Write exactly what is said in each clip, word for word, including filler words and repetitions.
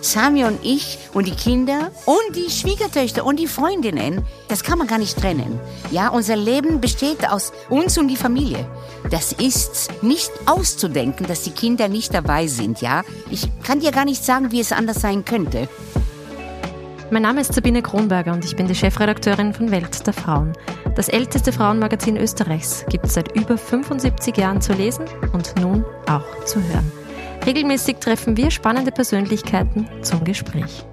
Sami und ich und die Kinder und die Schwiegertöchter und die Freundinnen, das kann man gar nicht trennen. Ja, unser Leben besteht aus uns und die Familie. Das ist nicht auszudenken, dass die Kinder nicht dabei sind, ja. Ich kann dir gar nicht sagen, wie es anders sein könnte. Mein Name ist Sabine Kronberger und ich bin die Chefredakteurin von Welt der Frauen. Das älteste Frauenmagazin Österreichs gibt es seit über fünfundsiebzig Jahren zu lesen und nun auch zu hören. Regelmäßig treffen wir spannende Persönlichkeiten zum Gespräch.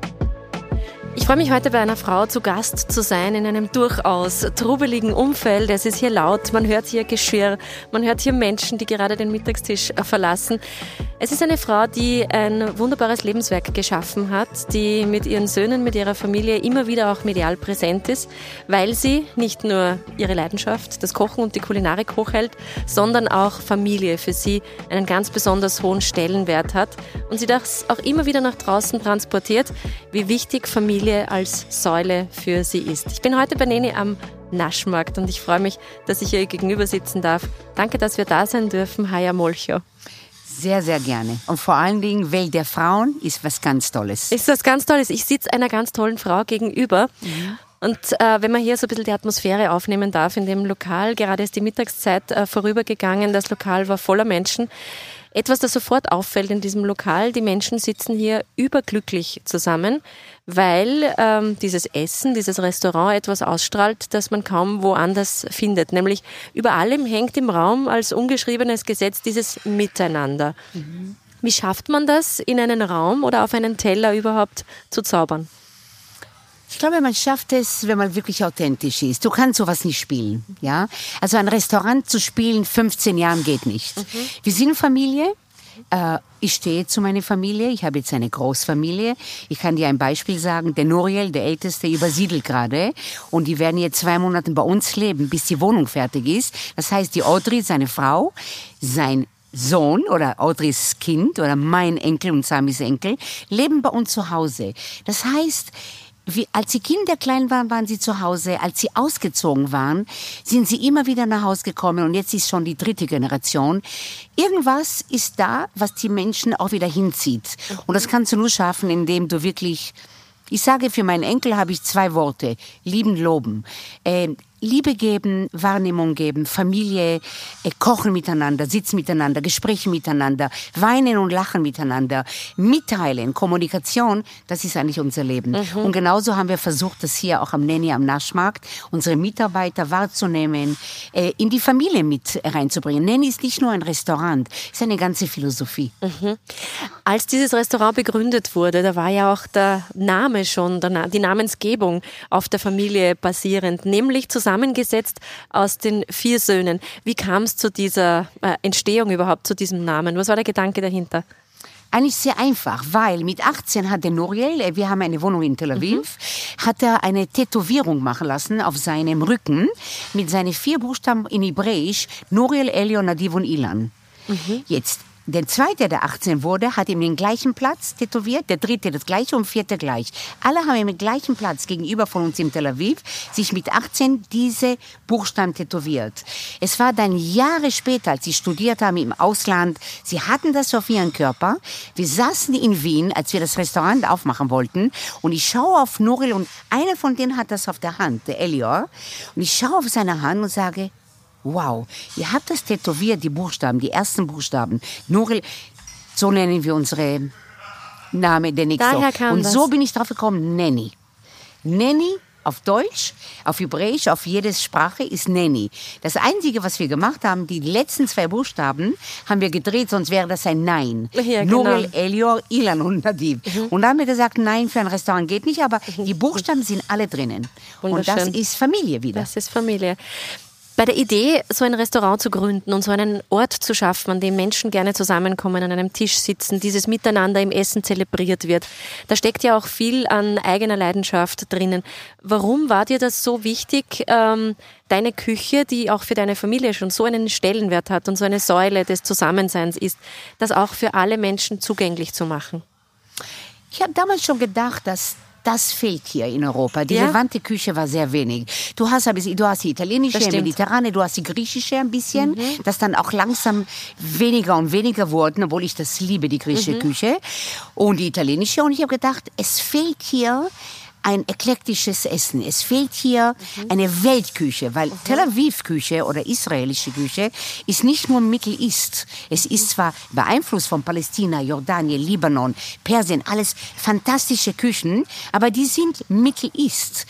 Ich freue mich heute bei einer Frau zu Gast zu sein in einem durchaus trubeligen Umfeld. Es ist hier laut, man hört hier Geschirr, man hört hier Menschen, die gerade den Mittagstisch verlassen. Es ist eine Frau, die ein wunderbares Lebenswerk geschaffen hat, die mit ihren Söhnen, mit ihrer Familie immer wieder auch medial präsent ist, weil sie nicht nur ihre Leidenschaft, das Kochen und die Kulinarik hochhält, sondern auch Familie für sie einen ganz besonders hohen Stellenwert hat und sie das auch immer wieder nach draußen transportiert, wie wichtig Familie als Säule für sie ist. Ich bin heute bei Neni am Naschmarkt und ich freue mich, dass ich ihr gegenüber sitzen darf. Danke, dass wir da sein dürfen. Haja Molcho. Sehr, sehr gerne. Und vor allen Dingen, Welt der Frauen ist was ganz Tolles. Ist was ganz Tolles. Ich sitze einer ganz tollen Frau gegenüber. Mhm. Und äh, wenn man hier so ein bisschen die Atmosphäre aufnehmen darf in dem Lokal, gerade ist die Mittagszeit äh, vorübergegangen, das Lokal war voller Menschen. Etwas, das sofort auffällt in diesem Lokal, die Menschen sitzen hier überglücklich zusammen, weil ähm, dieses Essen, dieses Restaurant etwas ausstrahlt, das man kaum woanders findet. Nämlich über allem hängt im Raum als ungeschriebenes Gesetz dieses Miteinander. Mhm. Wie schafft man das, in einen Raum oder auf einen Teller überhaupt zu zaubern? Ich glaube, man schafft es, wenn man wirklich authentisch ist. Du kannst sowas nicht spielen, ja. Also ein Restaurant zu spielen, fünfzehn Jahren geht nicht. Mhm. Wir sind Familie. Äh, ich stehe zu meiner Familie. Ich habe jetzt eine Großfamilie. Ich kann dir ein Beispiel sagen. Der Nuriel, der Älteste, übersiedelt gerade. Und die werden jetzt zwei Monate bei uns leben, bis die Wohnung fertig ist. Das heißt, die Audrey, seine Frau, sein Sohn oder Audreys Kind oder mein Enkel und Samis Enkel leben bei uns zu Hause. Das heißt, Wie, als die Kinder klein waren, waren sie zu Hause. Als sie ausgezogen waren, sind sie immer wieder nach Hause gekommen. Und jetzt ist schon die dritte Generation. Irgendwas ist da, was die Menschen auch wieder hinzieht. Und das kannst du nur schaffen, indem du wirklich... Ich sage, für meinen Enkel habe ich zwei Worte. Lieben, loben. Äh, Liebe geben, Wahrnehmung geben, Familie, äh, kochen miteinander, sitzen miteinander, Gespräche miteinander, weinen und lachen miteinander, mitteilen, Kommunikation, das ist eigentlich unser Leben. Mhm. Und genauso haben wir versucht, das hier auch am Neni am Naschmarkt, unsere Mitarbeiter wahrzunehmen, äh, in die Familie mit reinzubringen. Neni ist nicht nur ein Restaurant, ist eine ganze Philosophie. Mhm. Als dieses Restaurant begründet wurde, da war ja auch der Name schon, die Namensgebung auf der Familie basierend, nämlich zusammen zusammengesetzt aus den vier Söhnen. Wie kam es zu dieser äh, Entstehung überhaupt, zu diesem Namen? Was war der Gedanke dahinter? Eigentlich sehr einfach, weil mit achtzehn hat der Nuriel, wir haben eine Wohnung in Tel Aviv, mhm. hat er eine Tätowierung machen lassen auf seinem Rücken mit seinen vier Buchstaben in Hebräisch, Nuriel, Elio, Nadiv und Ilan. Mhm. Jetzt. Der zweite, der achtzehn wurde, hat ihm den gleichen Platz tätowiert, der dritte das gleiche und vierte gleich. Alle haben ihm den gleichen Platz gegenüber von uns in Tel Aviv sich mit achtzehn diese Buchstaben tätowiert. Es war dann Jahre später, als sie studiert haben im Ausland, sie hatten das auf ihren Körper. Wir saßen in Wien, als wir das Restaurant aufmachen wollten und ich schaue auf Nuriel und einer von denen hat das auf der Hand, der Elior. Und ich schaue auf seine Hand und sage, wow, ihr habt das tätowiert, die Buchstaben, die ersten Buchstaben. Nuriel, so nennen wir unsere Namen, der nächste. Daher kam Und das. so bin ich drauf gekommen, Neni. Neni auf Deutsch, auf Hebräisch, auf jede Sprache ist Neni. Das Einzige, was wir gemacht haben, die letzten zwei Buchstaben haben wir gedreht, sonst wäre das ein Nein. Ja, genau. Nuriel, Elior, Ilan und Nadiv. Mhm. Und dann haben wir gesagt, nein, für ein Restaurant geht nicht, aber mhm. die Buchstaben sind alle drinnen. Und das ist Familie wieder. Das ist Familie. Bei der Idee, so ein Restaurant zu gründen und so einen Ort zu schaffen, an dem Menschen gerne zusammenkommen, an einem Tisch sitzen, dieses Miteinander im Essen zelebriert wird, da steckt ja auch viel an eigener Leidenschaft drinnen. Warum war dir das so wichtig, ähm, deine Küche, die auch für deine Familie schon so einen Stellenwert hat und so eine Säule des Zusammenseins ist, das auch für alle Menschen zugänglich zu machen? Ich habe damals schon gedacht, dass das fehlt hier in Europa. Die Ja? levante Küche war sehr wenig. Du hast, du hast die italienische, die mediterrane, du hast die griechische ein bisschen, mhm. das dann auch langsam weniger und weniger wurden, obwohl ich das liebe, die griechische mhm. Küche und die italienische. Und ich habe gedacht, es fehlt hier ein eklektisches Essen. Es fehlt hier mhm. eine Weltküche, weil mhm. Tel Aviv-Küche oder israelische Küche ist nicht nur Middle East. Es mhm. ist zwar beeinflusst von Palästina, Jordanien, Libanon, Persien, alles fantastische Küchen, aber die sind Middle East.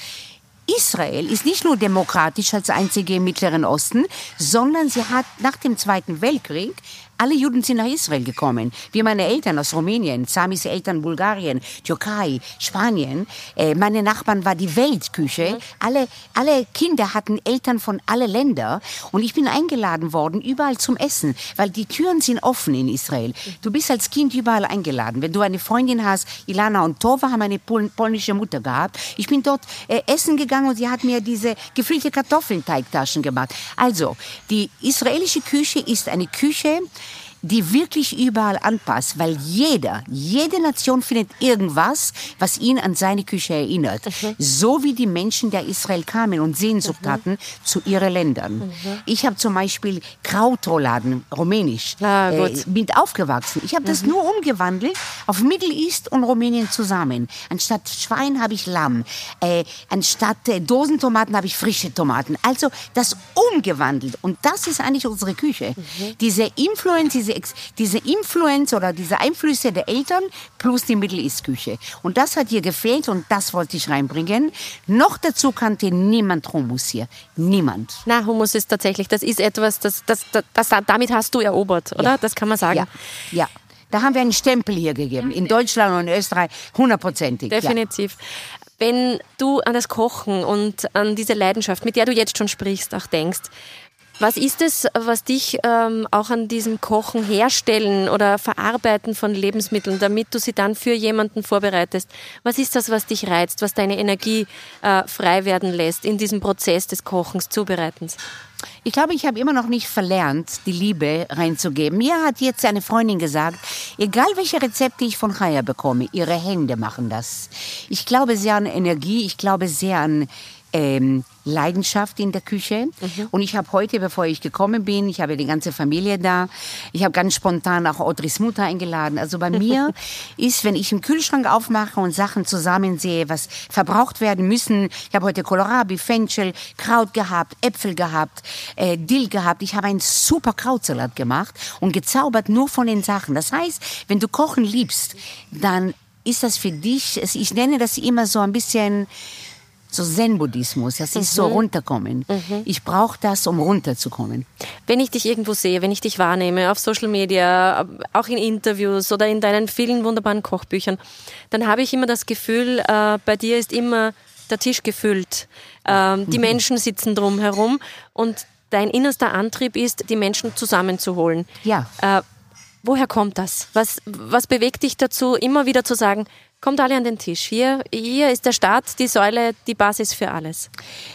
Israel ist nicht nur demokratisch als einzige im Mittleren Osten, sondern sie hat nach dem Zweiten Weltkrieg alle Juden sind nach Israel gekommen. Wie meine Eltern aus Rumänien, Samis Eltern Bulgarien, Türkei, Spanien. Äh, meine Nachbarn war die Weltküche. Mhm. Alle, alle Kinder hatten Eltern von allen Ländern. Und ich bin eingeladen worden, überall zum Essen. Weil die Türen sind offen in Israel. Du bist als Kind überall eingeladen. Wenn du eine Freundin hast, Ilana und Tova haben eine pol- polnische Mutter gehabt. Ich bin dort äh, essen gegangen und sie hat mir diese gefüllte Kartoffelteigtaschen gemacht. Also, die israelische Küche ist eine Küche, die wirklich überall anpasst, weil jeder, jede Nation findet irgendwas, was ihn an seine Küche erinnert. Mhm. So wie die Menschen der Israel kamen und Sehnsucht mhm. hatten zu ihren Ländern. Mhm. Ich habe zum Beispiel Krautrouladen, rumänisch, ah, äh, bin aufgewachsen. Ich habe mhm. das nur umgewandelt auf Middle East und Rumänien zusammen. Anstatt Schwein habe ich Lamm, äh, anstatt äh, Dosentomaten habe ich frische Tomaten. Also das umgewandelt und das ist eigentlich unsere Küche. Mhm. Diese Influence, diese Diese, diese Influenz oder diese Einflüsse der Eltern plus die Middle East Küche. Und das hat hier gefehlt und das wollte ich reinbringen. Noch dazu kannte niemand Hummus hier. Niemand. Na, Hummus ist tatsächlich, das ist etwas, das, das, das, das damit hast du erobert, oder? Ja. Das kann man sagen. Ja, ja. Da haben wir einen Stempel hier gegeben. In Deutschland und in Österreich hundertprozentig. Definitiv. Ja. Wenn du an das Kochen und an diese Leidenschaft, mit der du jetzt schon sprichst, auch denkst, was ist es, was dich ähm, auch an diesem Kochen, Herstellen oder Verarbeiten von Lebensmitteln, damit du sie dann für jemanden vorbereitest? Was ist das, was dich reizt, was deine Energie äh, frei werden lässt in diesem Prozess des Kochens, Zubereitens? Ich glaube, ich habe immer noch nicht verlernt, die Liebe reinzugeben. Mir hat jetzt eine Freundin gesagt, egal welche Rezepte ich von Chaya bekomme, ihre Hände machen das. Ich glaube sehr an Energie, ich glaube sehr an ähm, Leidenschaft in der Küche. Mhm. Und ich habe heute, bevor ich gekommen bin, ich habe die ganze Familie da, ich habe ganz spontan auch Audreys Mutter eingeladen. Also bei mir ist, wenn ich einen Kühlschrank aufmache und Sachen zusammensehe, was verbraucht werden müssen, ich habe heute Kohlrabi, Fenchel, Kraut gehabt, Äpfel gehabt, äh, Dill gehabt. Ich habe einen super Krautsalat gemacht und gezaubert nur von den Sachen. Das heißt, wenn du Kochen liebst, dann ist das für dich, ich nenne das immer so ein bisschen so Zen-Buddhismus, das ist mhm. so runterkommen. Mhm. Ich brauche das, um runterzukommen. Wenn ich dich irgendwo sehe, wenn ich dich wahrnehme, auf Social Media, auch in Interviews oder in deinen vielen wunderbaren Kochbüchern, dann habe ich immer das Gefühl, äh, bei dir ist immer der Tisch gefüllt. Ähm, die mhm. Menschen sitzen drumherum und dein innerster Antrieb ist, die Menschen zusammenzuholen. Ja. Äh, woher kommt das? Was, was bewegt dich dazu, immer wieder zu sagen, kommt alle an den Tisch. Hier, hier ist der Start, die Säule, die Basis für alles.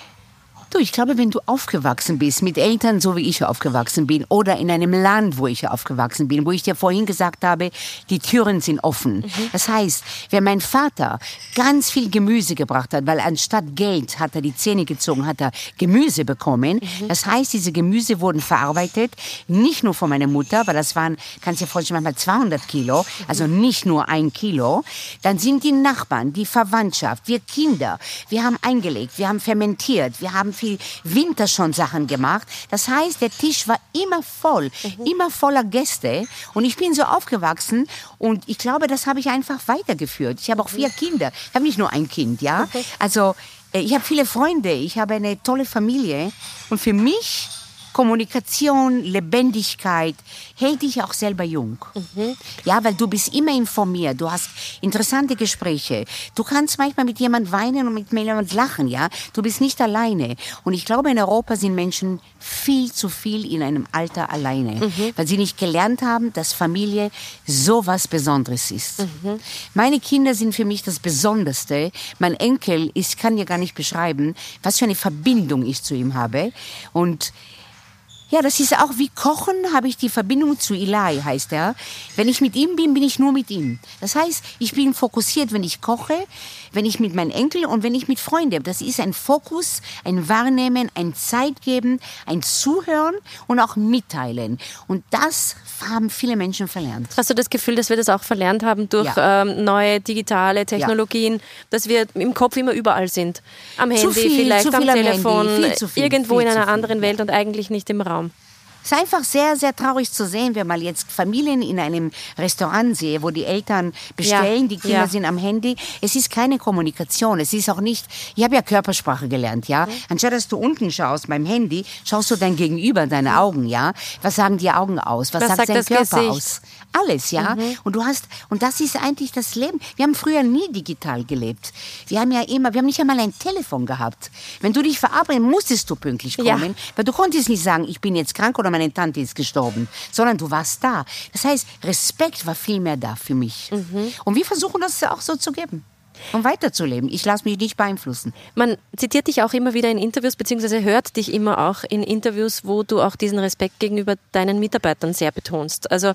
Du, ich glaube, wenn du aufgewachsen bist mit Eltern, so wie ich aufgewachsen bin, oder in einem Land, wo ich aufgewachsen bin, wo ich dir vorhin gesagt habe, die Türen sind offen. Mhm. Das heißt, wenn mein Vater ganz viel Gemüse gebracht hat, weil anstatt Geld hat er die Zähne gezogen, hat er Gemüse bekommen. Mhm. Das heißt, diese Gemüse wurden verarbeitet, nicht nur von meiner Mutter, weil das waren, kannst du dir vorstellen, manchmal zweihundert Kilo, also nicht nur ein Kilo. Dann sind die Nachbarn, die Verwandtschaft, wir Kinder, wir haben eingelegt, wir haben fermentiert, wir haben viel Winter schon Sachen gemacht. Das heißt, der Tisch war immer voll, mhm. immer voller Gäste. Und ich bin so aufgewachsen und ich glaube, das habe ich einfach weitergeführt. Ich habe auch vier Kinder. Ich habe nicht nur ein Kind, ja. Okay. Also ich habe viele Freunde, ich habe eine tolle Familie. Und für mich Kommunikation, Lebendigkeit hält dich auch selber jung. Mhm. Ja, weil du bist immer informiert, du hast interessante Gespräche. Du kannst manchmal mit jemandem weinen und mit jemandem lachen, ja. Du bist nicht alleine. Und ich glaube, in Europa sind Menschen viel zu viel in einem Alter alleine, mhm. weil sie nicht gelernt haben, dass Familie so was Besonderes ist. Mhm. Meine Kinder sind für mich das Besonderste. Mein Enkel, ich kann dir gar nicht beschreiben, was für eine Verbindung ich zu ihm habe. Und Ja, das ist auch wie Kochen, habe ich die Verbindung zu Eli, heißt er. Wenn ich mit ihm bin, bin ich nur mit ihm. Das heißt, ich bin fokussiert, wenn ich koche, wenn ich mit meinen Enkeln und wenn ich mit Freunden. Das ist ein Fokus, ein Wahrnehmen, ein Zeitgeben, ein Zuhören und auch Mitteilen. Und das haben viele Menschen verlernt. Hast du das Gefühl, dass wir das auch verlernt haben durch ja. ähm, neue digitale Technologien, ja. dass wir im Kopf immer überall sind? Am Handy, viel, vielleicht am Telefon, Handy, viel zu viel, irgendwo viel in einer viel, anderen ja. Welt und eigentlich nicht im Raum. Es ist einfach sehr, sehr traurig zu sehen, wenn man jetzt Familien in einem Restaurant sehe, wo die Eltern bestellen, ja, die Kinder ja. sind am Handy. Es ist keine Kommunikation. Es ist auch nicht, ich habe ja Körpersprache gelernt, ja. Mhm. Anstatt dass du unten schaust beim Handy, schaust du dein Gegenüber, deine Augen, ja. Was sagen die Augen aus? Was, Was sagt, sagt dein Körper Gesicht? Aus? Alles, ja. Mhm. Und du hast, und das ist eigentlich das Leben. Wir haben früher nie digital gelebt. Wir haben ja immer, wir haben nicht einmal ein Telefon gehabt. Wenn du dich verabreden, musstest du pünktlich kommen, ja. weil du konntest nicht sagen, ich bin jetzt krank oder meine Tante ist gestorben, sondern du warst da. Das heißt, Respekt war viel mehr da für mich. Mhm. Und wir versuchen das auch so zu geben. Um weiterzuleben. Ich lasse mich nicht beeinflussen. Man zitiert dich auch immer wieder in Interviews, beziehungsweise hört dich immer auch in Interviews, wo du auch diesen Respekt gegenüber deinen Mitarbeitern sehr betonst. Also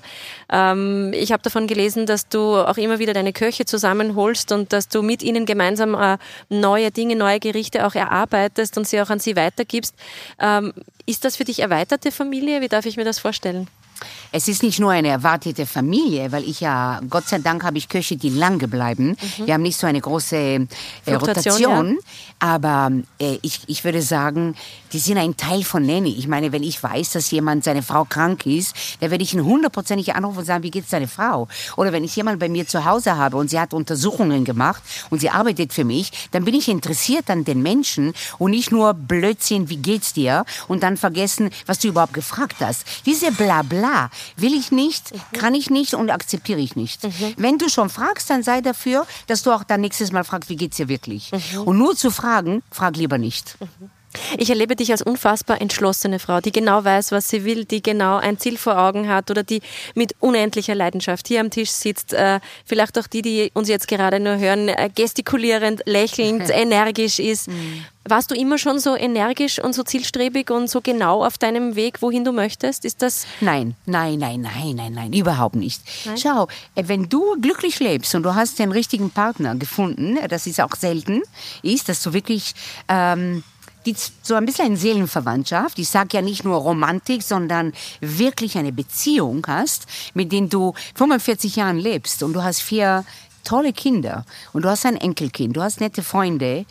ähm, ich habe davon gelesen, dass du auch immer wieder deine Köche zusammenholst und dass du mit ihnen gemeinsam äh, neue Dinge, neue Gerichte auch erarbeitest und sie auch an sie weitergibst. Ähm, ist das für dich erweiterte Familie? Wie darf ich mir das vorstellen? Es ist nicht nur eine erwartete Familie, weil ich ja, Gott sei Dank habe ich Köche, die lange bleiben. Mhm. Wir haben nicht so eine große äh, Rotation, ja. aber äh, ich, ich würde sagen, die sind ein Teil von Nanny. Ich meine, wenn ich weiß, dass jemand, seine Frau krank ist, dann werde ich ihn hundertprozentig anrufen und sagen, wie geht's deiner Frau? Oder wenn ich jemanden bei mir zu Hause habe und sie hat Untersuchungen gemacht und sie arbeitet für mich, dann bin ich interessiert an den Menschen und nicht nur Blödsinn, wie geht's dir? Und dann vergessen, was du überhaupt gefragt hast. Diese Blabla will ich nicht, mhm. kann ich nicht und akzeptiere ich nicht. Mhm. Wenn du schon fragst, dann sei dafür, dass du auch dann nächstes Mal fragst, wie geht's dir wirklich? Mhm. Und nur zu fragen, frag lieber nicht. Mhm. Ich erlebe dich als unfassbar entschlossene Frau, die genau weiß, was sie will, die genau ein Ziel vor Augen hat oder die mit unendlicher Leidenschaft hier am Tisch sitzt. Äh, vielleicht auch die, die uns jetzt gerade nur hören, äh, gestikulierend, lächelnd, energisch ist. Mhm. Warst du immer schon so energisch und so zielstrebig und so genau auf deinem Weg, wohin du möchtest? Ist das? Nein, nein, nein, nein, nein, nein, überhaupt nicht. Nein? Schau, wenn du glücklich lebst und du hast den richtigen Partner gefunden, das ist auch selten, ist, dass du wirklich ähm, die, so ein bisschen eine Seelenverwandtschaft, ich sage ja nicht nur Romantik, sondern wirklich eine Beziehung hast, mit denen du fünfundvierzig Jahren lebst und du hast vier tolle Kinder und du hast ein Enkelkind, du hast nette Freunde.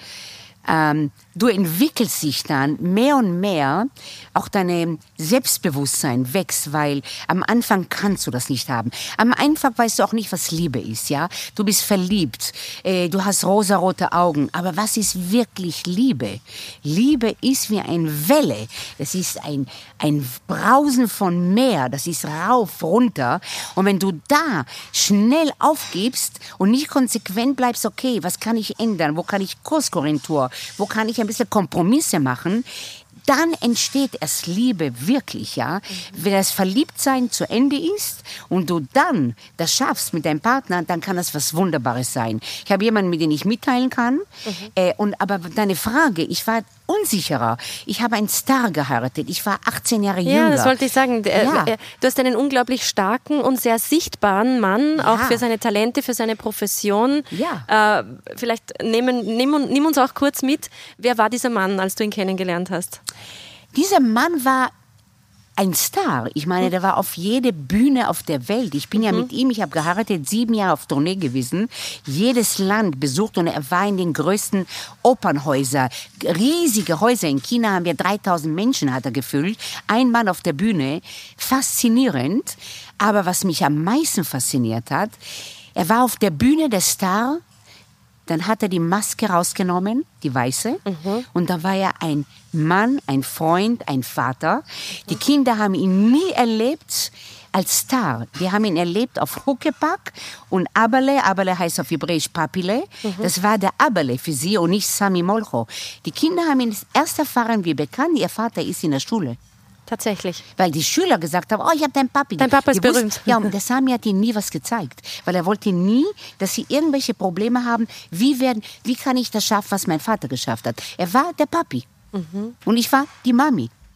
Ähm, du entwickelst dich dann mehr und mehr, auch dein Selbstbewusstsein wächst, weil am Anfang kannst du das nicht haben. Am Anfang weißt du auch nicht, was Liebe ist, ja. Du bist verliebt, äh, du hast rosarote Augen, aber was ist wirklich Liebe? Liebe ist wie eine Welle, das ist ein, ein Brausen von Meer, das ist rauf, runter und wenn du da schnell aufgibst und nicht konsequent bleibst, okay, was kann ich ändern, wo kann ich Kurskorrektur, wo kann ich ein bisschen Kompromisse machen, dann entsteht erst Liebe wirklich, ja. Mhm. Wenn das Verliebtsein zu Ende ist und du dann das schaffst mit deinem Partner, dann kann das was Wunderbares sein. Ich habe jemanden, mit dem ich mitteilen kann. Mhm. Äh, und, aber deine Frage, ich war unsicherer. Ich habe einen Star geheiratet. Ich war achtzehn Jahre jünger. Ja, das wollte ich sagen. Ja. Du hast einen unglaublich starken und sehr sichtbaren Mann, ja. auch für seine Talente, für seine Profession. Ja. Äh, vielleicht nehmen, nimm, nimm uns auch kurz mit. Wer war dieser Mann, als du ihn kennengelernt hast? Dieser Mann war ein Star. Ich meine, der war auf jede Bühne auf der Welt. Ich bin mhm. ja mit ihm, ich habe geheiratet, sieben Jahre auf Tournee gewesen, jedes Land besucht und er war in den größten Opernhäusern, riesige Häuser. In China haben wir dreitausend Menschen, hat er gefüllt. Ein Mann auf der Bühne, faszinierend. Aber was mich am meisten fasziniert hat, er war auf der Bühne der Star. Dann hat er die Maske rausgenommen, die weiße, mhm. und da war er ein Mann, ein Freund, ein Vater. Die Kinder haben ihn nie erlebt als Star. Die haben ihn erlebt auf Huckepack und Aberle. Aberle heißt auf Hebräisch Papile. Mhm. Das war der Aberle für sie und nicht Sami Molcho. Die Kinder haben ihn erst erfahren, wie bekannt ihr Vater ist in der Schule. Tatsächlich. Weil die Schüler gesagt haben, oh, ich habe deinen Papi. Dein Papa ist berühmt. Wussten, ja, und der Sami hat ihnen nie was gezeigt. Weil er wollte nie, dass sie irgendwelche Probleme haben. Wie, werden, wie kann ich das schaffen, was mein Vater geschafft hat? Er war der Papi. Mhm. Und ich war die Mami.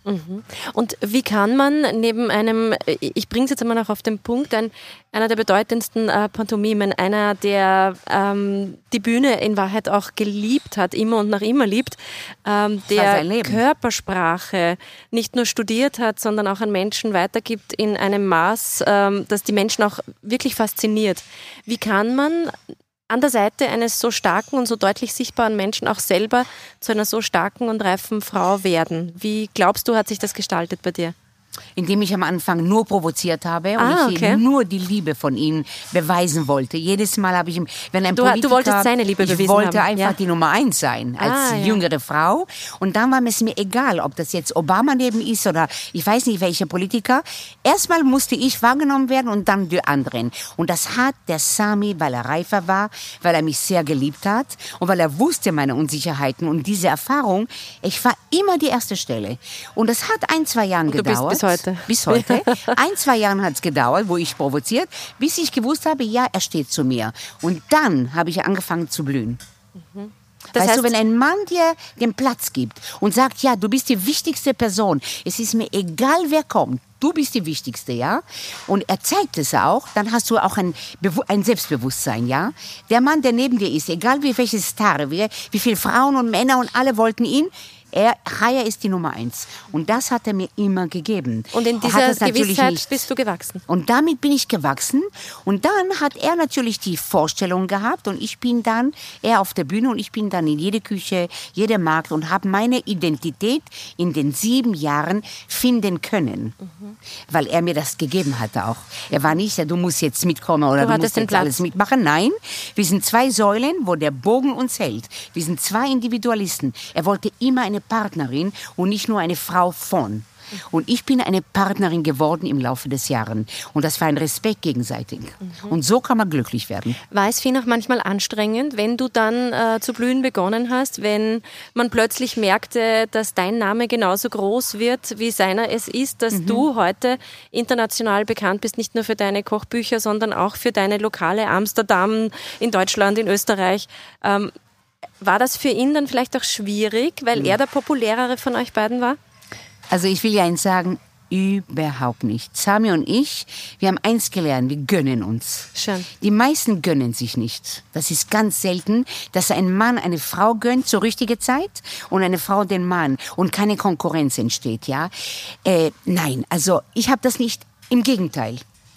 Mhm. Und wie kann man neben einem, ich bringe es jetzt einmal noch auf den Punkt, ein, einer der bedeutendsten äh, Pantomimen, einer, der ähm, die Bühne in Wahrheit auch geliebt hat, immer und noch immer liebt, ähm, der Körpersprache nicht nur studiert hat, sondern auch an Menschen weitergibt in einem Maß, ähm, das die Menschen auch wirklich fasziniert. Wie kann man an der Seite eines so starken und so deutlich sichtbaren Menschen auch selber zu einer so starken und reifen Frau werden? Wie glaubst du, hat sich das gestaltet bei dir? Indem ich am Anfang nur provoziert habe und ah, ich okay. nur die Liebe von ihm beweisen wollte. Jedes Mal habe ich ihm, wenn ein du, Politiker, du wolltest seine Liebe ich bewiesen wollte haben. einfach ja. die Nummer eins sein, als ah, ja. jüngere Frau. Und dann war es mir egal, ob das jetzt Obama neben ist oder ich weiß nicht welcher Politiker. Erstmal musste ich wahrgenommen werden und dann die anderen. Und das hat der Sami, weil er reifer war, weil er mich sehr geliebt hat und weil er wusste meine Unsicherheiten und diese Erfahrung. Ich war immer die erste Stelle. Und das hat ein, zwei Jahre und du gedauert. Bist bis heute. Bis heute. Ein, zwei Jahren hat es gedauert, wo ich provoziert, bis ich gewusst habe, ja, er steht zu mir. Und dann habe ich angefangen zu blühen. Mhm. Das weißt heißt, du, wenn ein Mann dir den Platz gibt und sagt, ja, du bist die wichtigste Person, es ist mir egal, wer kommt, du bist die Wichtigste, ja? Und er zeigt es auch, dann hast du auch ein, Bewu- ein Selbstbewusstsein, ja? Der Mann, der neben dir ist, egal wie welche Star, wie, wie viele Frauen und Männer und alle wollten ihn, er, Chaya ist die Nummer eins. Und das hat er mir immer gegeben. Und in dieser Gewissheit bist du gewachsen. Und damit bin ich gewachsen. Und dann hat er natürlich die Vorstellung gehabt und ich bin dann, er auf der Bühne und ich bin dann in jede Küche, jeder Markt und habe meine Identität in den sieben Jahren finden können. Mhm. Weil er mir das gegeben hatte auch. Er war nicht, ja, du musst jetzt mitkommen oder du, du musst jetzt Platz. alles mitmachen. Nein, wir sind zwei Säulen, wo der Bogen uns hält. Wir sind zwei Individualisten. Er wollte immer eine Partnerin und nicht nur eine Frau von. Und ich bin eine Partnerin geworden im Laufe des Jahres. Und das war ein Respekt gegenseitig. Mhm. Und so kann man glücklich werden. War es für auch manchmal anstrengend, wenn du dann äh, zu blühen begonnen hast, wenn man plötzlich merkte, dass dein Name genauso groß wird, wie seiner es ist, dass mhm. du heute international bekannt bist, nicht nur für deine Kochbücher, sondern auch für deine Lokale Amsterdam, in Deutschland, in Österreich. Ähm, War das für ihn dann vielleicht auch schwierig, weil mhm. er der populärere von euch beiden war? Also ich will ja eins sagen, überhaupt nicht. Sami und ich, wir haben eins gelernt, wir gönnen uns. Schön. Die meisten gönnen sich nicht. Das ist ganz selten, dass ein Mann eine Frau gönnt zur richtigen Zeit und eine Frau den Mann und keine Konkurrenz entsteht, ja. Äh, nein, also ich habe das nicht, im Gegenteil.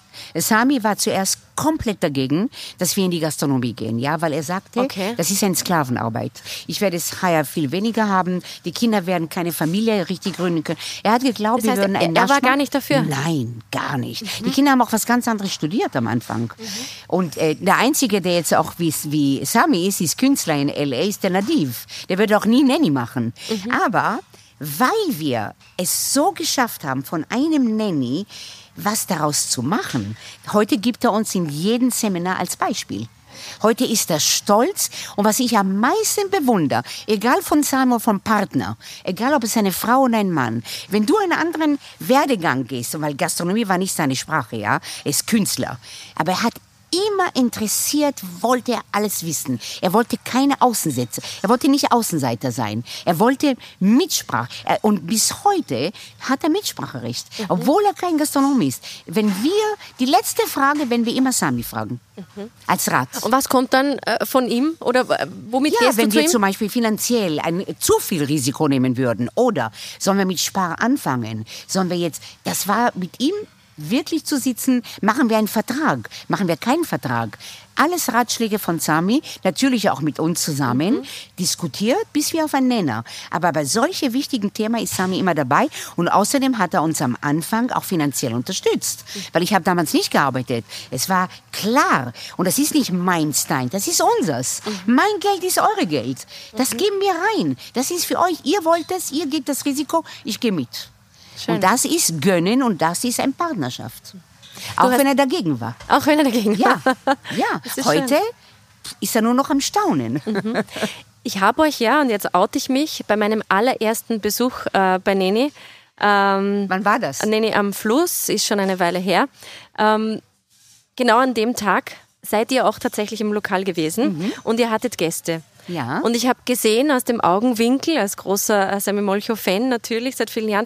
Sami war zuerst komplett dagegen, dass wir in die Gastronomie gehen, ja, weil er sagte, okay. das ist eine Sklavenarbeit. Ich werde es heuer viel weniger haben, die Kinder werden keine Familie richtig gründen können. Er hat geglaubt, das heißt, wir würden einen Er war gar nicht dafür? Nein, gar nicht. Mhm. Die Kinder haben auch was ganz anderes studiert am Anfang. Mhm. Und äh, der Einzige, der jetzt auch wie, wie Sami ist, ist Künstler in L A, ist der Nadiv. Der wird auch nie Nanny machen. Mhm. Aber weil wir es so geschafft haben, von einem Nanny was daraus zu machen. Heute gibt er uns in jedem Seminar als Beispiel. Heute ist er stolz und was ich am meisten bewundere, egal von Samuel, vom Partner, egal ob es eine Frau oder ein Mann, wenn du einen anderen Werdegang gehst, weil Gastronomie war nicht seine Sprache, ja, er ist Künstler, aber er hat immer interessiert, wollte er alles wissen. Er wollte keine Außenseiter. Er wollte nicht Außenseiter sein. Er wollte Mitsprache. Und bis heute hat er Mitspracherecht, mhm. obwohl er kein Gastronom ist. Wenn wir, die letzte Frage, wenn wir immer Sami fragen, mhm. als Rat. Und was kommt dann äh, von ihm? Oder äh, womit ja, gehst wenn du zu wir ihm? Zum Beispiel finanziell ein, zu viel Risiko nehmen würden. Oder sollen wir mit Spar anfangen? Sollen wir jetzt, das war mit ihm wirklich zu sitzen, machen wir einen Vertrag, machen wir keinen Vertrag. Alles Ratschläge von Sami, natürlich auch mit uns zusammen, mhm. diskutiert, bis wir auf einen Nenner. Aber bei solchen wichtigen Themen ist Sami immer dabei und außerdem hat er uns am Anfang auch finanziell unterstützt. Mhm. Weil ich habe damals nicht gearbeitet. Es war klar und das ist nicht mein Stein, das ist unseres. Mhm. Mein Geld ist eure Geld. Das mhm. geben wir rein. Das ist für euch, ihr wollt es, ihr geht das Risiko, ich gehe mit. Schön. Und das ist Gönnen und das ist eine Partnerschaft. Du auch wenn er dagegen war. Auch wenn er dagegen war. Ja, ja. Ist heute schön. Ist er nur noch am Staunen. Mhm. Ich habe euch ja, und jetzt oute ich mich, bei meinem allerersten Besuch äh, bei Neni. Ähm, Wann war das? Neni am Fluss, ist schon eine Weile her. Ähm, genau an dem Tag seid ihr auch tatsächlich im Lokal gewesen mhm. und ihr hattet Gäste. Ja. Und ich habe gesehen aus dem Augenwinkel, als großer Sami Molcho-Fan natürlich seit vielen Jahren,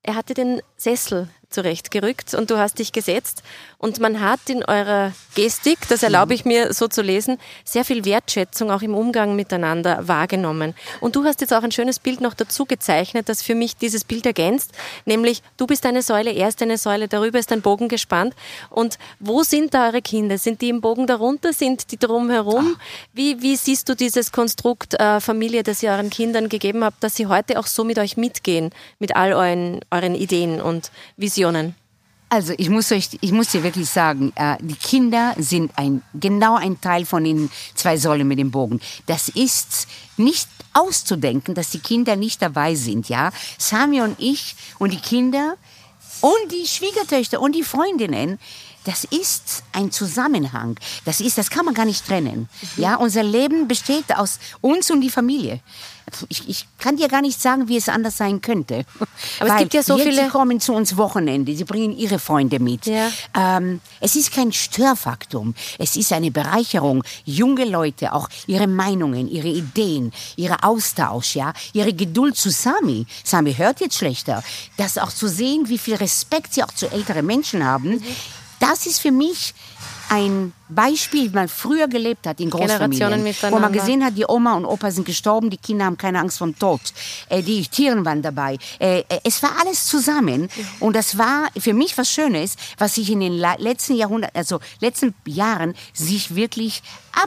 er hatte den Sessel zurechtgerückt und du hast dich gesetzt und man hat in eurer Gestik, das erlaube ich mir so zu lesen, sehr viel Wertschätzung auch im Umgang miteinander wahrgenommen. Und du hast jetzt auch ein schönes Bild noch dazu gezeichnet, das für mich dieses Bild ergänzt, nämlich du bist eine Säule, er ist eine Säule, darüber ist ein Bogen gespannt. Und wo sind da eure Kinder? Sind die im Bogen darunter? Sind die drumherum? Wie, wie siehst du dieses Konstrukt äh, Familie, das ihr euren Kindern gegeben habt, dass sie heute auch so mit euch mitgehen, mit all euren, euren Ideen und Visionen? Also ich muss euch, ich muss dir wirklich sagen, äh, die Kinder sind ein, genau ein Teil von den zwei Säulen mit dem Bogen. Das ist nicht auszudenken, dass die Kinder nicht dabei sind, ja. Sami und ich und die Kinder und die Schwiegertöchter und die Freundinnen, das ist ein Zusammenhang. Das ist, das kann man gar nicht trennen. Mhm. Ja, unser Leben besteht aus uns und die Familie. Ich, ich kann dir gar nicht sagen, wie es anders sein könnte. Aber es gibt ja so jetzt, viele... Sie kommen zu uns Wochenende, sie bringen ihre Freunde mit. Ja. Ähm, es ist kein Störfaktum, es ist eine Bereicherung. Junge Leute, auch ihre Meinungen, ihre Ideen, ihr Austausch, ja, ihre Geduld zu Sami. Sami hört jetzt schlechter. Das auch zu sehen, wie viel Respekt sie auch zu älteren Menschen haben. Mhm. Das ist für mich ein Beispiel, wie man früher gelebt hat in Großfamilien, wo man gesehen hat, die Oma und Opa sind gestorben, die Kinder haben keine Angst vom Tod, äh, die Tiere waren dabei. Äh, es war alles zusammen und das war für mich was Schönes, was sich in den letzten Jahrhunderten, also letzten Jahren sich wirklich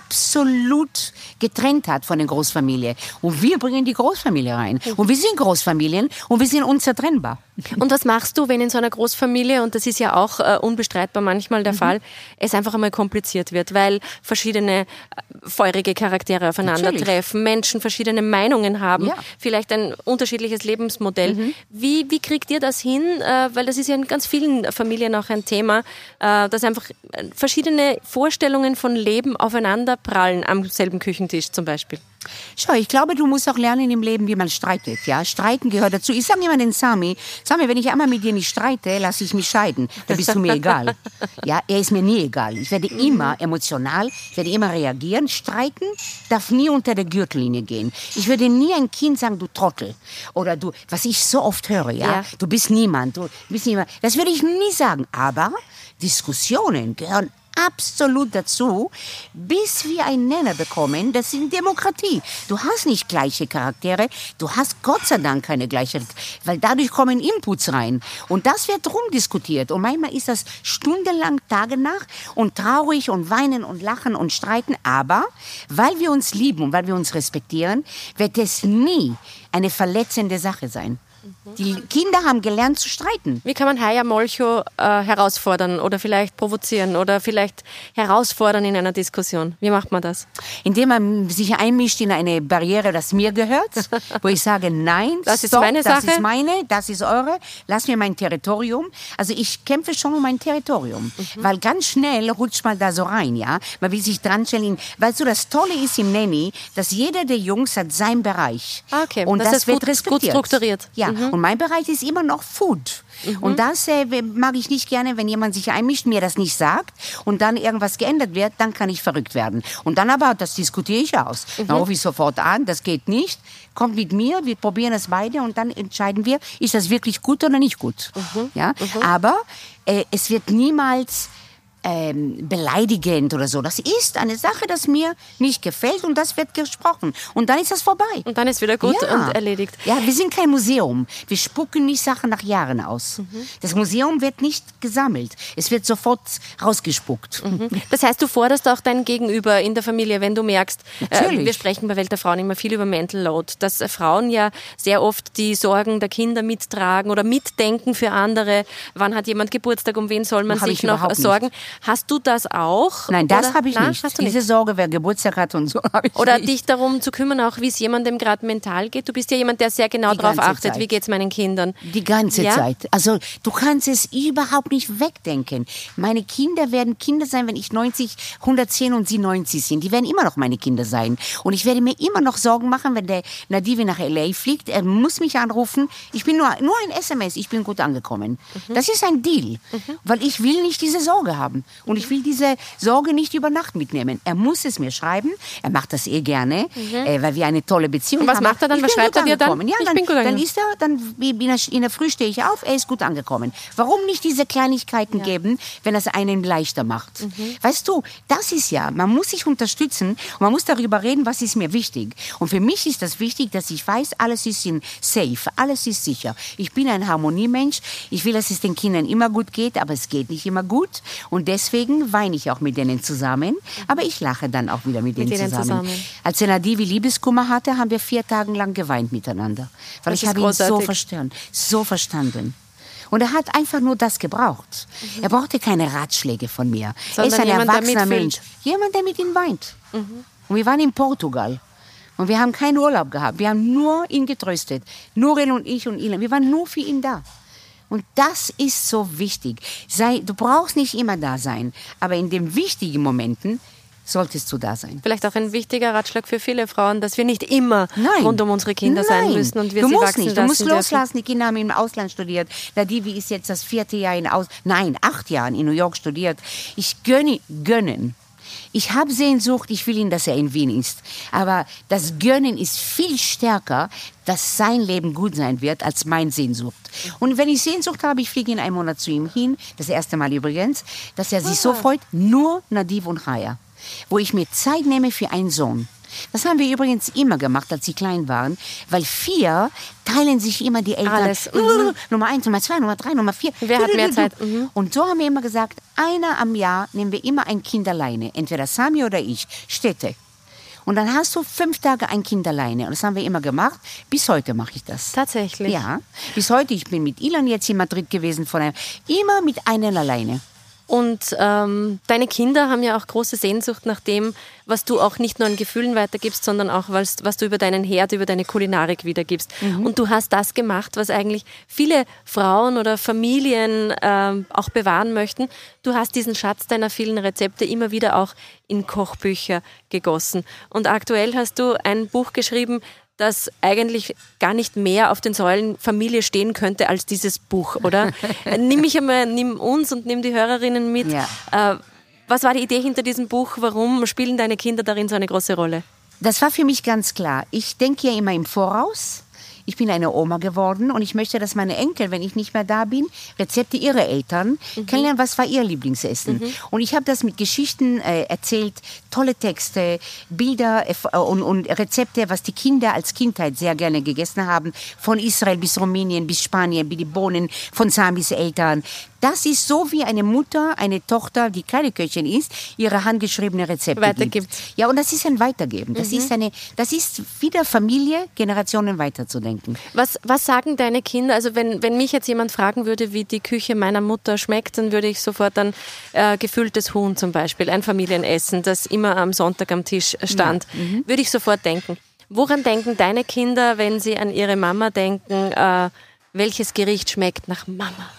absolut getrennt hat von der Großfamilie. Und wir bringen die Großfamilie rein. Und wir sind Großfamilien und wir sind unzertrennbar. Und was machst du, wenn in so einer Großfamilie, und das ist ja auch äh, unbestreitbar manchmal der mhm. Fall, es einfach einmal kompliziert wird, weil verschiedene feurige Charaktere aufeinandertreffen, Menschen verschiedene Meinungen haben, ja. vielleicht ein unterschiedliches Lebensmodell. Mhm. Wie, wie kriegt ihr das hin? Äh, weil das ist ja in ganz vielen Familien auch ein Thema, äh, dass einfach verschiedene Vorstellungen von Leben aufeinander prallen am selben Küchentisch zum Beispiel. Schau, ich glaube, du musst auch lernen im Leben, wie man streitet. Ja, Streiten gehört dazu. Ich sage immer den Sami, Sami, wenn ich einmal mit dir nicht streite, lasse ich mich scheiden. Dann bist du mir egal. Ja, er ist mir nie egal. Ich werde immer emotional, ich werde immer reagieren. Streiten darf nie unter der Gürtellinie gehen. Ich würde nie ein Kind sagen, du Trottel. Oder du, was ich so oft höre, ja, ja. du bist niemand, du bist niemand. Das würde ich nie sagen. Aber Diskussionen gehören absolut dazu, bis wir einen Nenner bekommen, das ist Demokratie. Du hast nicht gleiche Charaktere, du hast Gott sei Dank keine gleiche, weil dadurch kommen Inputs rein. Und das wird rumdiskutiert. Und manchmal ist das stundenlang, Tage nach und traurig und weinen und lachen und streiten. Aber weil wir uns lieben und weil wir uns respektieren, wird es nie eine verletzende Sache sein. Die Kinder haben gelernt zu streiten. Wie kann man Haya Molcho äh, herausfordern oder vielleicht provozieren oder vielleicht herausfordern in einer Diskussion? Wie macht man das? Indem man sich einmischt in eine Barriere, das mir gehört, wo ich sage, nein, das ist stopp, meine das Sache. ist meine, das ist eure, lass mir mein Territorium. Also ich kämpfe schon um mein Territorium, mhm. weil ganz schnell rutscht man da so rein, ja. Man will sich dran stellen. Weißt du, das Tolle ist im Nanny, dass jeder der Jungs hat seinen Bereich. Okay, und das, das wird gut, respektiert. Gut strukturiert. Ja. Mhm. Und mein Bereich ist immer noch Food. Mhm. Und das äh, mag ich nicht gerne, wenn jemand sich einmischt, mir das nicht sagt und dann irgendwas geändert wird, dann kann ich verrückt werden. Und dann aber, das diskutiere ich aus. Mhm. Dann rufe ich sofort an, das geht nicht. Kommt mit mir, wir probieren es beide und dann entscheiden wir, ist das wirklich gut oder nicht gut. Mhm. Ja? Mhm. Aber äh, es wird niemals Ähm, beleidigend oder so. Das ist eine Sache, das mir nicht gefällt und das wird gesprochen. Und dann ist das vorbei. Und dann ist wieder gut ja. und erledigt. Ja, wir sind kein Museum. Wir spucken nicht Sachen nach Jahren aus. Mhm. Das Museum wird nicht gesammelt. Es wird sofort rausgespuckt. Mhm. Das heißt, du forderst auch dein Gegenüber in der Familie, wenn du merkst, äh, wir sprechen bei Welt der Frauen immer viel über Mental Load, dass äh, Frauen ja sehr oft die Sorgen der Kinder mittragen oder mitdenken für andere. Wann hat jemand Geburtstag, um wen soll man Hab sich noch sorgen? Nicht. Hast du das auch? Nein, das habe ich Na, nicht. Diese nicht? Sorge, wer Geburtstag hat und so habe ich Oder nicht. dich darum zu kümmern, auch wie es jemandem gerade mental geht. Du bist ja jemand, der sehr genau darauf achtet, Zeit. Wie geht es meinen Kindern. Die ganze ja? Zeit. Also du kannst es überhaupt nicht wegdenken. Meine Kinder werden Kinder sein, wenn ich neunzig, hundertzehn und sie neunzig sind. Die werden immer noch meine Kinder sein. Und ich werde mir immer noch Sorgen machen, wenn der Nadive nach L A fliegt. Er muss mich anrufen. Ich bin nur, nur ein S M S. Ich bin gut angekommen. Mhm. Das ist ein Deal. Mhm. Weil ich will nicht diese Sorge haben. haben. Und ich will diese Sorge nicht über Nacht mitnehmen. Er muss es mir schreiben. Er macht das eh gerne, mhm. äh, weil wir eine tolle Beziehung und was haben. Was macht er dann? Ich was schreibt er dir dann? Ja, ich dann, bin gut dann ist er, dann in der, in der Früh stehe ich auf, er ist gut angekommen. Warum nicht diese Kleinigkeiten ja. geben, wenn es einen leichter macht? Mhm. Weißt du, das ist ja, man muss sich unterstützen und man muss darüber reden, was ist mir wichtig. Und für mich ist das wichtig, dass ich weiß, alles ist in safe, alles ist sicher. Ich bin ein Harmoniemensch. Ich will, dass es den Kindern immer gut geht, aber es geht nicht immer gut. Und deswegen weine ich auch mit denen zusammen. Aber ich lache dann auch wieder mit, mit denen, denen zusammen. zusammen. Als Nadivi Liebeskummer hatte, haben wir vier Tage lang geweint miteinander. Weil das ich habe ihn so verstanden, so verstanden. Und er hat einfach nur das gebraucht. Mhm. Er brauchte keine Ratschläge von mir. Sondern er ist ein jemand, erwachsener Mensch. Jemand, der mit ihm weint. Mhm. Und wir waren in Portugal. Und wir haben keinen Urlaub gehabt. Wir haben nur ihn getröstet. Nurin und ich und Ilan. Wir waren nur für ihn da. Und das ist so wichtig. Sei, du brauchst nicht immer da sein. Aber in den wichtigen Momenten solltest du da sein. Vielleicht auch ein wichtiger Ratschlag für viele Frauen, dass wir nicht immer Nein. rund um unsere Kinder Nein. sein müssen und wir du sie musst wachsen nicht. lassen Du musst loslassen. Dürfen. Die Kinder haben im Ausland studiert. Nadivi ist jetzt das vierte Jahr in Aus, nein, acht Jahren in New York studiert. Ich gönne, gönnen. Ich habe Sehnsucht, ich will ihn, dass er in Wien ist. Aber das Gönnen ist viel stärker, dass sein Leben gut sein wird, als mein Sehnsucht. Und wenn ich Sehnsucht habe, ich fliege in einem Monat zu ihm hin, das erste Mal übrigens, dass er sich so freut, nur Nadiv und Raya. Wo ich mir Zeit nehme für einen Sohn. Das haben wir übrigens immer gemacht, als sie klein waren, weil vier teilen sich immer die Eltern. Alles. Mhm. Nummer eins, Nummer zwei, Nummer drei, Nummer vier. Wer hat mehr Zeit? Mhm. Und so haben wir immer gesagt, einer am Jahr nehmen wir immer ein Kind alleine. Entweder Sami oder ich. Städte. Und dann hast du fünf Tage ein Kind alleine. Und das haben wir immer gemacht. Bis heute mache ich das. Tatsächlich? Ja. Bis heute. Ich bin mit Ilan jetzt in Madrid gewesen. Von einem, immer mit einem alleine. Und ähm, deine Kinder haben ja auch große Sehnsucht nach dem, was du auch nicht nur an Gefühlen weitergibst, sondern auch, was, was du über deinen Herd, über deine Kulinarik wiedergibst. Mhm. Und du hast das gemacht, was eigentlich viele Frauen oder Familien ähm, auch bewahren möchten. Du hast diesen Schatz deiner vielen Rezepte immer wieder auch in Kochbücher gegossen. Und aktuell hast du ein Buch geschrieben, das eigentlich gar nicht mehr auf den Säulen Familie stehen könnte als dieses Buch, oder? Nimm mich einmal, nimm uns und nimm die Hörerinnen mit. Ja. Äh, was war die Idee hinter diesem Buch? Warum spielen deine Kinder darin so eine große Rolle? Das war für mich ganz klar. Ich denke ja immer im Voraus. Ich bin eine Oma geworden und ich möchte, dass meine Enkel, wenn ich nicht mehr da bin, Rezepte ihrer Eltern mhm. kennenlernen, was war ihr Lieblingsessen. Mhm. Und ich habe das mit Geschichten äh, erzählt, tolle Texte, Bilder äh, und, und Rezepte, was die Kinder als Kindheit sehr gerne gegessen haben, von Israel bis Rumänien bis Spanien, wie die Bohnen von Samis Eltern. Das ist so, wie eine Mutter, eine Tochter, die keine Köchin ist, ihre handgeschriebene Rezepte weitergibt. Gibt. Ja, und das ist ein Weitergeben. Das mhm. ist eine, das ist wieder Familie, Generationen weiterzudenken. Was, was sagen deine Kinder? Also wenn, wenn mich jetzt jemand fragen würde, wie die Küche meiner Mutter schmeckt, dann würde ich sofort an äh, gefülltes Huhn zum Beispiel, ein Familienessen, das immer am Sonntag am Tisch stand, ja. mhm. würde ich sofort denken. Woran denken deine Kinder, wenn sie an ihre Mama denken, äh, welches Gericht schmeckt nach Mama?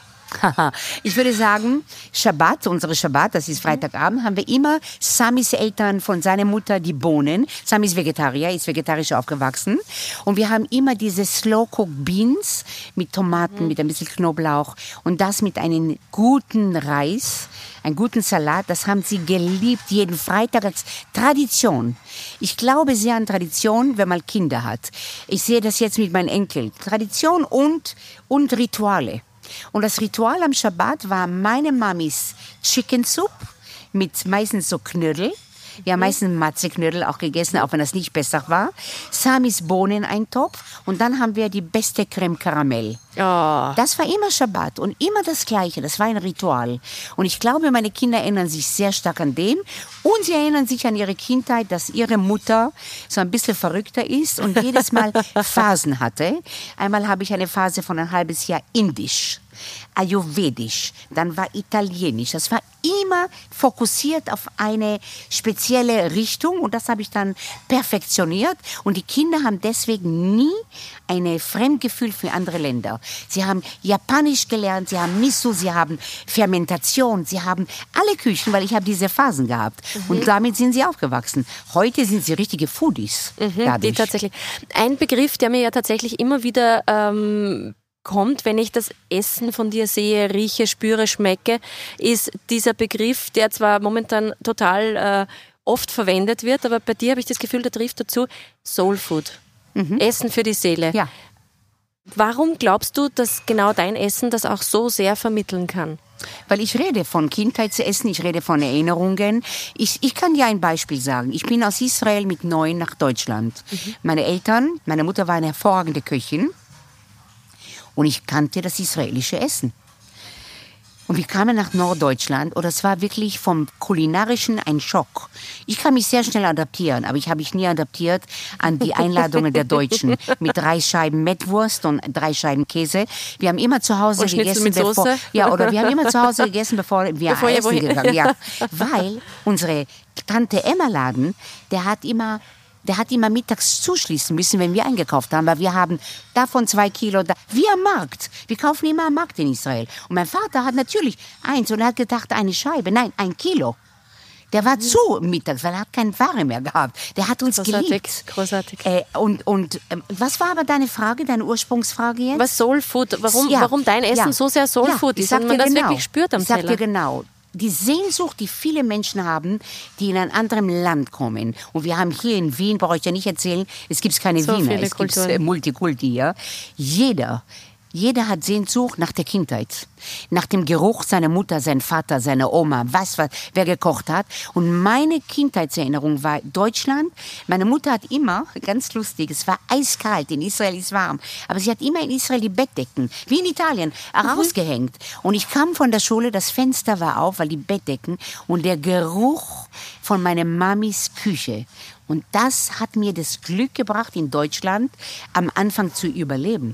Ich würde sagen, Schabbat, unsere Schabbat, das ist Freitagabend, haben wir immer Samis Eltern von seiner Mutter die Bohnen. Sami ist Vegetarier, ist vegetarisch aufgewachsen. Und wir haben immer diese Slow-Cooked Beans mit Tomaten, mhm. mit ein bisschen Knoblauch und das mit einem guten Reis, einen guten Salat. Das haben sie geliebt, jeden Freitag als Tradition. Ich glaube sehr an Tradition, wenn man Kinder hat. Ich sehe das jetzt mit meinen Enkeln. Tradition und, und Rituale. Und das Ritual am Schabbat war meine Mamis Chicken Soup mit meistens so Knödel. Wir haben meistens Matzeknödel auch gegessen, auch wenn das nicht besser war. Samis Bohneneintopf und dann haben wir die beste Creme Karamell. Oh. Das war immer Schabbat und immer das Gleiche. Das war ein Ritual. Und ich glaube, meine Kinder erinnern sich sehr stark an dem. Und sie erinnern sich an ihre Kindheit, dass ihre Mutter so ein bisschen verrückter ist und jedes Mal Phasen hatte. Einmal habe ich eine Phase von ein halbes Jahr indisch. Ayurvedisch, dann war Italienisch. Das war immer fokussiert auf eine spezielle Richtung und das habe ich dann perfektioniert. Und die Kinder haben deswegen nie ein Fremdgefühl für andere Länder. Sie haben Japanisch gelernt, sie haben Miso, sie haben Fermentation, sie haben alle Küchen, weil ich habe diese Phasen gehabt. Mhm. Und damit sind sie aufgewachsen. Heute sind sie richtige Foodies. Mhm, die tatsächlich. Ein Begriff, der mir ja tatsächlich immer wieder ähm, kommt, wenn ich das Essen von dir sehe, rieche, spüre, schmecke, ist dieser Begriff, der zwar momentan total äh, oft verwendet wird, aber bei dir habe ich das Gefühl, der trifft dazu Soul Food. Mhm. Essen für die Seele. Ja. Warum glaubst du, dass genau dein Essen das auch so sehr vermitteln kann? Weil ich rede von Kindheitsessen, ich rede von Erinnerungen. Ich, ich kann dir ein Beispiel sagen. Ich bin aus Israel mit neun nach Deutschland. Mhm. Meine Eltern, meine Mutter war eine hervorragende Köchin und ich kannte das israelische Essen. Und wir kamen nach Norddeutschland und das war wirklich vom Kulinarischen ein Schock. Ich kann mich sehr schnell adaptieren, aber ich habe mich nie adaptiert an die Einladungen der Deutschen mit drei Scheiben Mettwurst und drei Scheiben Käse. Wir haben immer zu Hause und gegessen, mit bevor Soße? Ja, oder wir haben immer zu Hause gegessen, bevor wir bevor essen ihr gegangen. Ja, weil unsere Tante Emma Laden, der hat immer Der hat immer mittags zuschließen müssen, wenn wir eingekauft haben, weil wir haben davon zwei Kilo, da, wie am Markt. Wir kaufen immer am Markt in Israel. Und mein Vater hat natürlich eins und er hat gedacht, eine Scheibe, nein, ein Kilo. Der war zu mittags, weil er hat keine Ware mehr gehabt. Der hat uns großartig, geliebt. Großartig. Äh, und und äh, was war aber deine Frage, deine Ursprungsfrage jetzt? Was Soul Food, warum, ja, warum dein Essen ja, so sehr Soul Food ja, ist und man das genau, wirklich spürt am ich sag Teller. dir genau. Die Sehnsucht, die viele Menschen haben, die in ein anderes Land kommen. Und wir haben hier in Wien, brauche ich ja nicht erzählen, es gibt keine so Wiener, es gibt äh, Multikulti hier. Jeder, jeder hat Sehnsucht nach der Kindheit. Nach dem Geruch seiner Mutter, seiner Vater, seiner Oma, was, was, wer gekocht hat. Und meine Kindheitserinnerung war Deutschland. Meine Mutter hat immer, ganz lustig, es war eiskalt, in Israel ist warm, aber sie hat immer in Israel die Bettdecken, wie in Italien, rausgehängt. Und ich kam von der Schule, das Fenster war auf, weil die Bettdecken und der Geruch von meiner Mamis Küche. Und das hat mir das Glück gebracht, in Deutschland am Anfang zu überleben.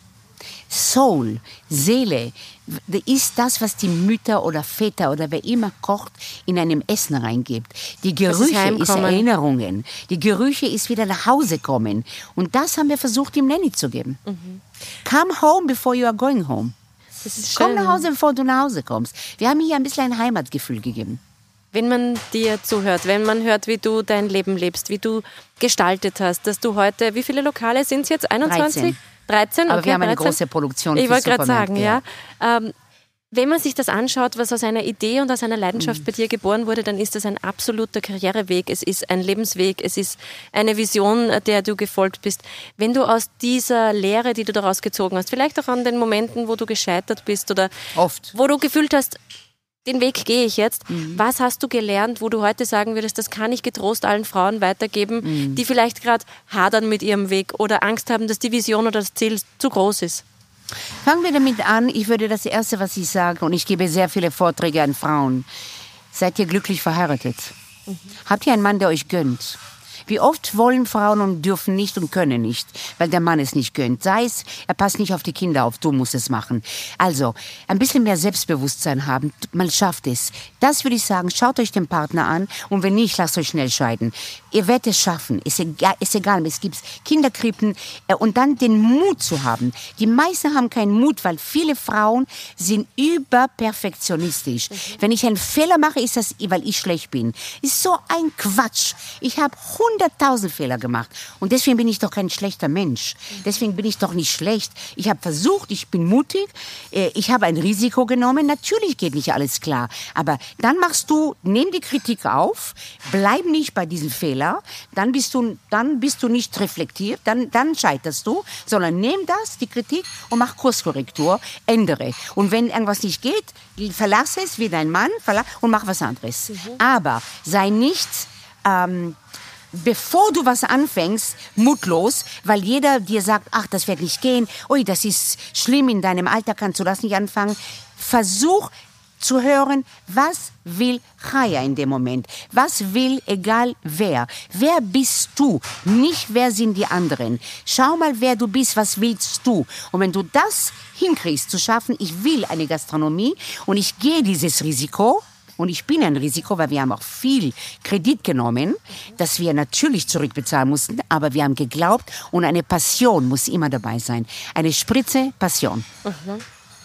Soul, Seele, ist das, was die Mütter oder Väter oder wer immer kocht, in einem Essen reingibt. Die Gerüche ist, ist Erinnerungen. Die Gerüche ist wieder nach Hause kommen. Und das haben wir versucht, ihm Nanny zu geben. Mhm. Come home before you are going home. Das ist Komm schön. nach Hause, bevor du nach Hause kommst. Wir haben hier ein bisschen ein Heimatgefühl gegeben. Wenn man dir zuhört, wenn man hört, wie du dein Leben lebst, wie du gestaltet hast, dass du heute, wie viele Lokale sind es jetzt? einundzwanzig? dreizehn. dreizehn? Aber okay, wir haben eine dreizehn. große Produktion. Ich wollte gerade sagen, ja. ja. Ähm, wenn man sich das anschaut, was aus einer Idee und aus einer Leidenschaft mhm. bei dir geboren wurde, dann ist das ein absoluter Karriereweg. Es ist ein Lebensweg, es ist eine Vision, der du gefolgt bist. Wenn du aus dieser Lehre, die du daraus gezogen hast, vielleicht auch an den Momenten, wo du gescheitert bist oder Oft. wo du gefühlt hast, den Weg gehe ich jetzt. Mhm. Was hast du gelernt, wo du heute sagen würdest, das kann ich getrost allen Frauen weitergeben, mhm. die vielleicht gerade hadern mit ihrem Weg oder Angst haben, dass die Vision oder das Ziel zu groß ist? Fangen wir damit an. Ich würde das Erste, was ich sage, und ich gebe sehr viele Vorträge an Frauen. Seid ihr glücklich verheiratet? Mhm. Habt ihr einen Mann, der euch gönnt? Wie oft wollen Frauen und dürfen nicht und können nicht, weil der Mann es nicht gönnt. Sei es, er passt nicht auf die Kinder auf, du musst es machen. Also, ein bisschen mehr Selbstbewusstsein haben, man schafft es. Das würde ich sagen, schaut euch den Partner an und wenn nicht, lasst euch schnell scheiden. Ihr werdet es schaffen, ist egal, ist egal, es gibt Kinderkrippen und dann den Mut zu haben. Die meisten haben keinen Mut, weil viele Frauen sind überperfektionistisch. Mhm. Wenn ich einen Fehler mache, ist das, weil ich schlecht bin. Ist so ein Quatsch. Ich habe hunderttausend Fehler gemacht. Und deswegen bin ich doch kein schlechter Mensch. Deswegen bin ich doch nicht schlecht. Ich habe versucht, ich bin mutig, ich habe ein Risiko genommen. Natürlich geht nicht alles klar. Aber dann machst du, nimm die Kritik auf, bleib nicht bei diesem Fehler, dann bist du, dann bist du nicht reflektiert, dann, dann scheiterst du, sondern nimm das, die Kritik, und mach Kurskorrektur, ändere. Und wenn irgendwas nicht geht, verlass es wie dein Mann und mach was anderes. Mhm. Aber sei nicht... Ähm, bevor du was anfängst, mutlos, weil jeder dir sagt, ach, das wird nicht gehen, ui, das ist schlimm, in deinem Alter kannst du das nicht anfangen. Versuch zu hören, was will Chaya in dem Moment? Was will, egal wer? Wer bist du? Nicht, wer sind die anderen? Schau mal, wer du bist, was willst du? Und wenn du das hinkriegst, zu schaffen, ich will eine Gastronomie und ich gehe dieses Risiko, und ich bin ein Risiko, weil wir haben auch viel Kredit genommen, das wir natürlich zurückbezahlen mussten, aber wir haben geglaubt und eine Passion muss immer dabei sein. Eine Spritze Passion. Mhm.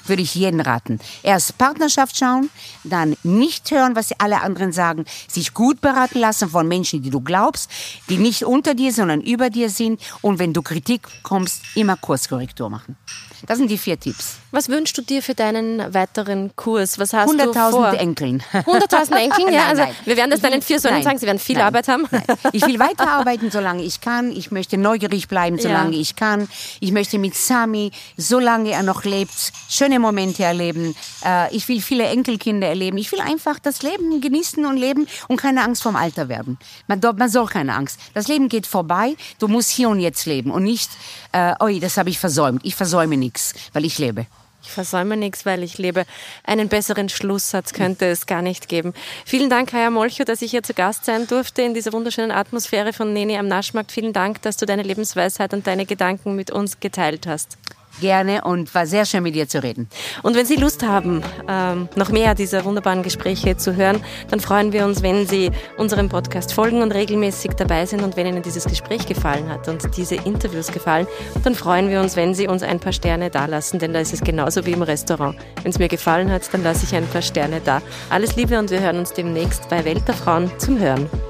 würde ich jeden raten. Erst Partnerschaft schauen, dann nicht hören, was alle anderen sagen, sich gut beraten lassen von Menschen, die du glaubst, die nicht unter dir, sondern über dir sind. Und wenn du Kritik kommst, immer Kurskorrektur machen. Das sind die vier Tipps. Was wünschst du dir für deinen weiteren Kurs? Was hast hunderttausend du vor? Enkeln. hunderttausend Enkeln, ja. Nein, also nein. wir werden das deinen vier Söhnen Nein, sagen, sie werden viel nein, Arbeit haben. Nein. Ich will weiterarbeiten, solange ich kann. Ich möchte neugierig bleiben, solange Ja. ich kann. Ich möchte mit Sami, solange er noch lebt, schöne Momente erleben. Äh, ich will viele Enkelkinder erleben. Ich will einfach das Leben genießen und leben und keine Angst vorm Alter werden. Man, man soll keine Angst. Das Leben geht vorbei. Du musst hier und jetzt leben und nicht, äh, oi, das habe ich versäumt. Ich versäume nichts, weil ich lebe. Ich versäume nichts, weil ich lebe. Einen besseren Schlusssatz könnte es gar nicht geben. Vielen Dank, Kaja Molcho, dass ich hier zu Gast sein durfte in dieser wunderschönen Atmosphäre von Neni am Naschmarkt. Vielen Dank, dass du deine Lebensweisheit und deine Gedanken mit uns geteilt hast. Gerne und war sehr schön, mit dir zu reden. Und wenn Sie Lust haben, ähm, noch mehr dieser wunderbaren Gespräche zu hören, dann freuen wir uns, wenn Sie unserem Podcast folgen und regelmäßig dabei sind. Und wenn Ihnen dieses Gespräch gefallen hat und diese Interviews gefallen, dann freuen wir uns, wenn Sie uns ein paar Sterne dalassen, denn da ist es genauso wie im Restaurant. Wenn es mir gefallen hat, dann lasse ich ein paar Sterne da. Alles Liebe und wir hören uns demnächst bei Welt der Frauen zum Hören.